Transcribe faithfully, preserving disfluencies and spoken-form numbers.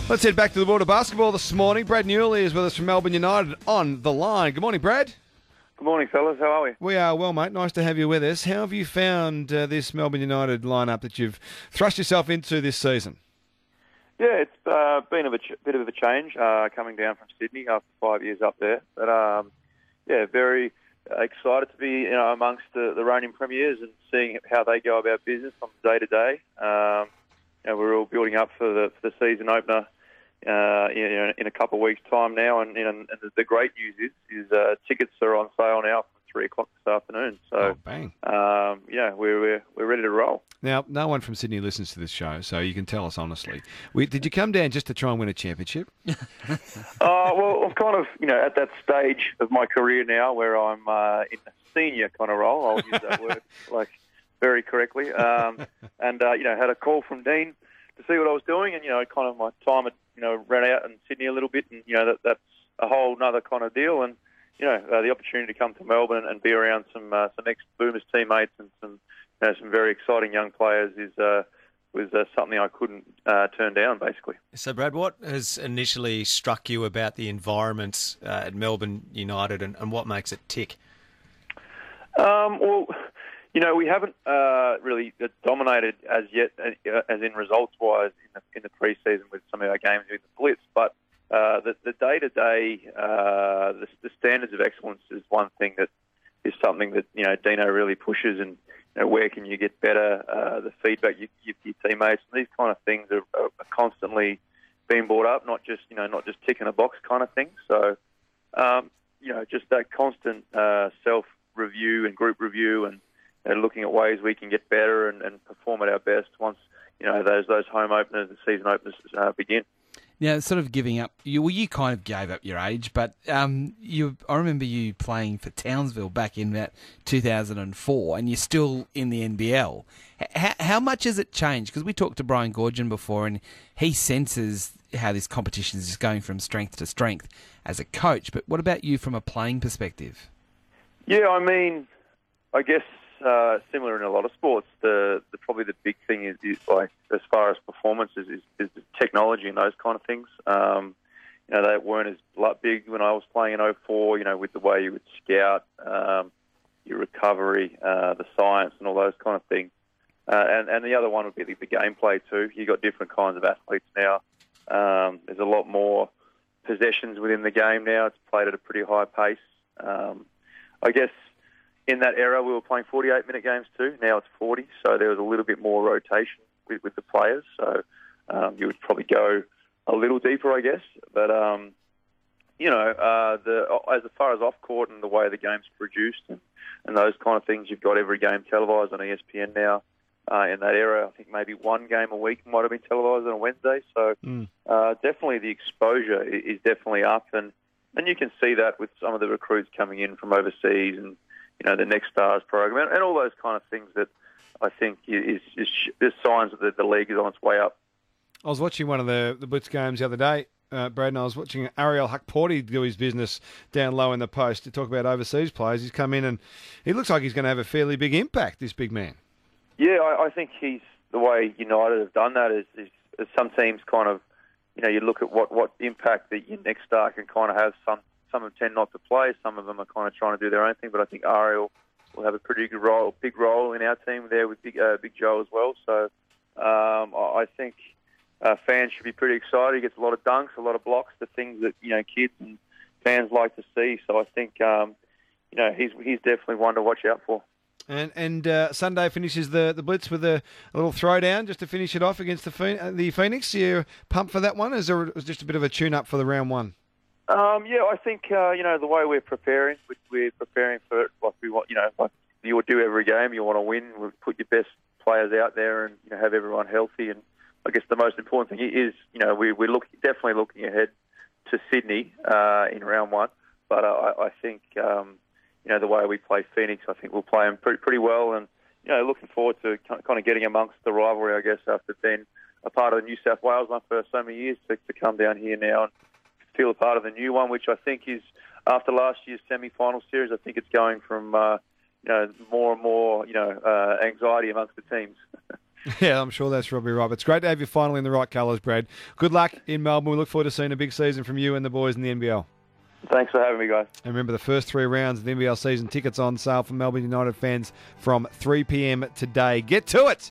Let's head back to the world of basketball this morning. Brad Newell is with us from Melbourne United on the line. Good morning, Brad. Good morning, fellas. How are we? We are well, mate. Nice to have you with us. How have you found uh, this Melbourne United lineup that you've thrust yourself into this season? Yeah, it's uh, been a bit, bit of a change uh, coming down from Sydney after five years up there. But um, yeah, very uh, excited to be you know amongst the, the reigning premiers and seeing how they go about business on day to day. Um, you know, we're all building up for the for the season opener. Uh, you know, in a couple of weeks' time now, and, you know, and the great news is, is uh, tickets are on sale now from three o'clock this afternoon. So, oh, bang! Um, yeah, we're, we're we're ready to roll. Now, no one from Sydney listens to this show, so you can tell us honestly. We, did you come down just to try and win a championship? uh, well, I'm kind of you know at that stage of my career now where I'm uh, in a senior kind of role. I'll use that word like very correctly. Um, and uh, you know, had a call from Dean to see what I was doing, and you know, kind of my time had you know ran out in Sydney a little bit, and you know that that's a whole nother kind of deal. And you know, uh, the opportunity to come to Melbourne and be around some uh, some ex-Boomers teammates and some you know, some very exciting young players is uh, was uh, something I couldn't uh, turn down, basically. So, Brad, what has initially struck you about the environment uh, at Melbourne United, and, and what makes it tick? Um, well. You know, we haven't uh, really dominated as yet, uh, as in results-wise, in the, in the pre-season with some of our games with the Blitz. But uh, the, the day-to-day, uh, the, the standards of excellence is one thing that is something that you know Dino really pushes. And you know, where can you get better? Uh, the feedback you give to your teammates, and these kind of things are, are constantly being brought up. Not just you know, not just ticking a box kind of thing. So, um, you know, just that constant uh, self-review and group review and and looking at ways we can get better and, and perform at our best once you know those those home openers and season openers uh, begin. Now, sort of giving up. You well, you kind of gave up your age, but um, you. I remember you playing for Townsville back in about two thousand four, and you're still in the N B L. H- how much has it changed? Because we talked to Brian Goorjian before, and he senses how this competition is just going from strength to strength as a coach. But what about you from a playing perspective? Yeah, I mean, I guess. Uh, similar in a lot of sports, the, the probably the big thing is, is like as far as performances is, is the technology and those kind of things. Um, you know, they weren't as big when I was playing in oh four. You know, with the way you would scout, um, your recovery, uh, the science, and all those kind of things. Uh, and and the other one would be the, the gameplay too. You got different kinds of athletes now. Um, there's a lot more possessions within the game now. It's played at a pretty high pace. Um, I guess. In that era, we were playing forty-eight minute games too. Now it's forty, so there was a little bit more rotation with, with the players. So um, you would probably go a little deeper, I guess. But um, you know, uh, the as far as off court and the way the game's produced and, and those kind of things, you've got every game televised on E S P N now. Uh, in that era, I think maybe one game a week might have been televised on a Wednesday. So mm. uh, definitely the exposure is definitely up, and and you can see that with some of the recruits coming in from overseas and. You know, the Next Stars program, and, and all those kind of things that I think is, is, is signs that the league is on its way up. I was watching one of the, the Blitz games the other day, uh, Brad, and I was watching Ariel Huckporty do his business down low in the post to talk about overseas players. He's come in and he looks like he's going to have a fairly big impact, this big man. Yeah, I, I think he's the way United have done that is, is, is some teams kind of, you know, you look at what, what impact that your Next Star can kind of have. Some Some of them tend not to play. Some of them are kind of trying to do their own thing. But I think Ariel will have a pretty good role, big role in our team there with Big, uh, Big Joe as well. So um, I think uh, fans should be pretty excited. He gets a lot of dunks, a lot of blocks, the things that you know kids and fans like to see. So I think um, you know he's he's definitely one to watch out for. And and uh, Sunday finishes the, the Blitz with a, a little throwdown just to finish it off against the Phoenix. The Phoenix. You pumped for that one? Or is there was just a bit of a tune up for the round one? Um, yeah, I think uh, you know the way we're preparing. We're preparing for it like we want. You know, like you would do every game. You want to win. We put your best players out there and you know have everyone healthy. And I guess the most important thing is you know we, we're looking definitely looking ahead to Sydney uh, in round one. But uh, I, I think um, you know the way we play Phoenix, I think we'll play them pretty pretty well. And you know, looking forward to kind of getting amongst the rivalry. I guess after being a part of the New South Wales one for so many years, to, to come down here now and feel a part of the new one, which I think is after last year's semi-final series. I think it's going from uh, you know more and more you know uh, anxiety amongst the teams. Yeah, I'm sure that's probably right. But it's great to have you finally in the right colours, Brad. Good luck in Melbourne. We look forward to seeing a big season from you and the boys in the N B L. Thanks for having me, guys. And remember, the first three rounds of the N B L season tickets on sale for Melbourne United fans from three p.m. today. Get to it!